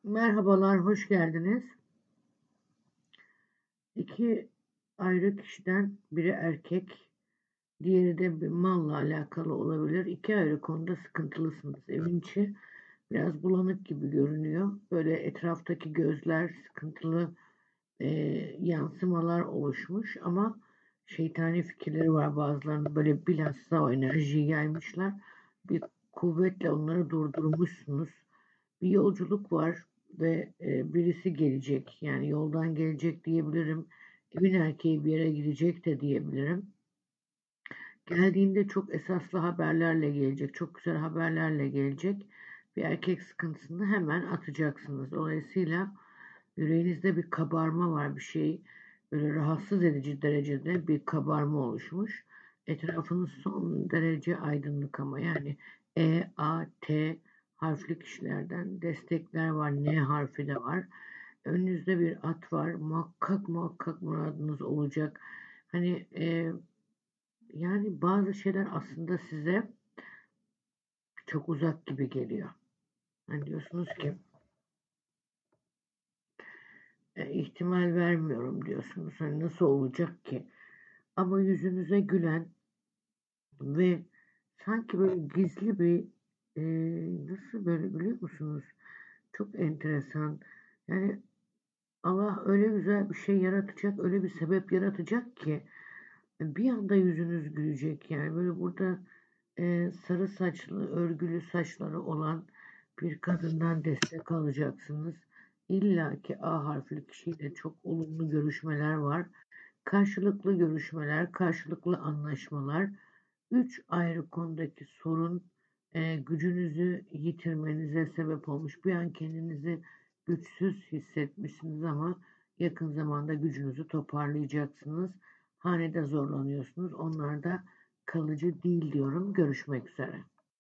Merhabalar, hoş geldiniz. İki ayrı kişiden biri erkek, diğeri de bir malla alakalı olabilir. İki ayrı konuda sıkıntılısınız. Evin içi biraz bulanık gibi görünüyor. Böyle etraftaki gözler, sıkıntılı e, yansımalar oluşmuş ama şeytani fikirleri var bazılarının. Böyle bilhassa o enerjiyi yaymışlar. Bir kuvvetle onları durdurmuşsunuz. Bir yolculuk var ve birisi gelecek. Yani yoldan gelecek diyebilirim. Evin erkeği bir yere gidecek de diyebilirim. Geldiğinde çok esaslı haberlerle gelecek. Çok güzel haberlerle gelecek. Bir erkek sıkıntısını hemen atacaksınız. Dolayısıyla yüreğinizde bir kabarma var. Bir şey böyle rahatsız edici derecede bir kabarma oluşmuş. Etrafınız son derece aydınlık ama yani E, A, T harfli kişilerden destekler var. N harfi de var. Önünüzde bir at var. Muhakkak muradınız olacak. Hani yani bazı şeyler aslında size çok uzak gibi geliyor. Hani diyorsunuz ki ihtimal vermiyorum diyorsunuz. Hani nasıl olacak ki? Ama yüzünüze gülen ve sanki böyle gizli bir e, nasıl böyle biliyor musunuz? Çok enteresan. Yani Allah öyle güzel bir şey yaratacak, öyle bir sebep yaratacak ki bir anda yüzünüz gülecek. Yani böyle burada sarı saçlı, örgülü saçları olan bir kadından destek alacaksınız. İlla ki A harfli kişiyle çok olumlu görüşmeler var. Karşılıklı görüşmeler, karşılıklı anlaşmalar, üç ayrı konudaki sorun gücünüzü yitirmenize sebep olmuş. Bir an kendinizi güçsüz hissetmişsiniz ama yakın zamanda gücünüzü toparlayacaksınız. Hanede zorlanıyorsunuz. Onlar da kalıcı değil diyorum. Görüşmek üzere.